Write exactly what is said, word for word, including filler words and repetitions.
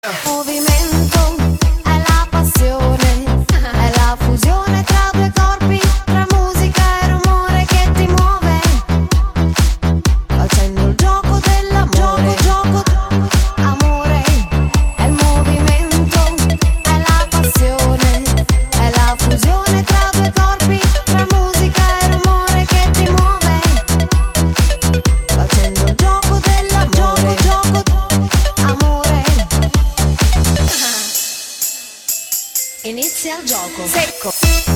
Movimento è la passione, è la fusione tra due corpi, tra musica e rumore che ti muove, facendo il gioco dell'amore. Gioco, gioco, amore, è il movimento, è la passione, è la fusione tra due corpi, tra musica e rumore che ti muove, facendo il gioco dell'amore. Gioco, gioco, amore. Inizia il gioco secco.